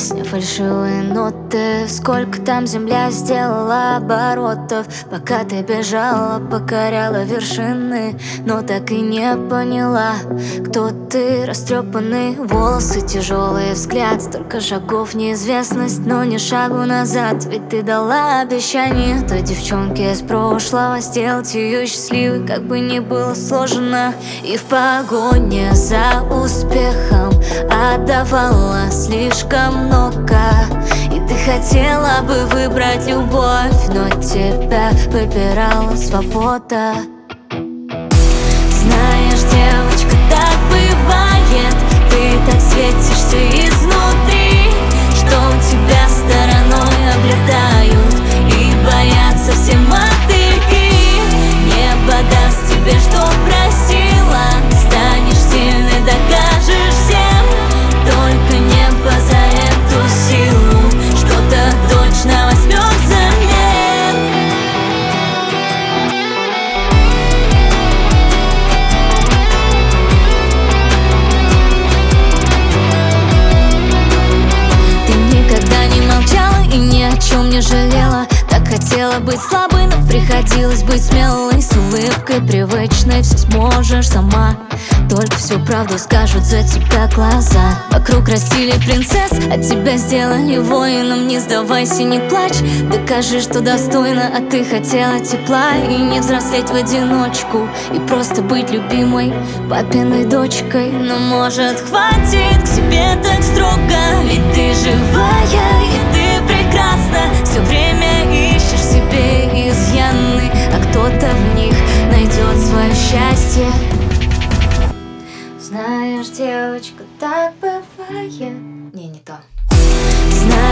песня, фальшивые ноты. Сколько там земля сделала оборотов, пока ты бежала, покоряла вершины, но так и не поняла, кто ты. Растрепанные волосы, тяжелый взгляд, столько шагов, неизвестность, но ни шагу назад. Ведь ты дала обещание той девчонке из прошлого сделать ее счастливой, как бы ни было сложно. И в погоне за успехом отдавала слишком много, и ты хотела бы выбрать любовь, но тебя выбирала свобода. Знаешь, девочка, так бывает, ты так светишься изнутри, что у тебя стороной облетают и боятся все мотыльки. Небо даст тебе, что просила, станешь сильной, докажешь всем. Только небо за эту силу что-то точно возьмет взамен. Ты никогда не молчала и ни о чем не жалела. Так хотела быть слабой, но приходилось быть смелой. С улыбкой привычной все сможешь сама, только всю правду скажут за тебя глаза. Вокруг растили принцесс, а тебя сделали воином. Не сдавайся, не плачь, докажи, что достойна. А ты хотела тепла и не взрослеть в одиночку, и просто быть любимой папиной дочкой. Но может хватит к себе так строго, ведь ты живая и ты прекрасна. Все время ищешь себе изъяны, а кто-то в них найдет свое счастье. Знаешь, девочка, так бывает. Не то. Знаешь,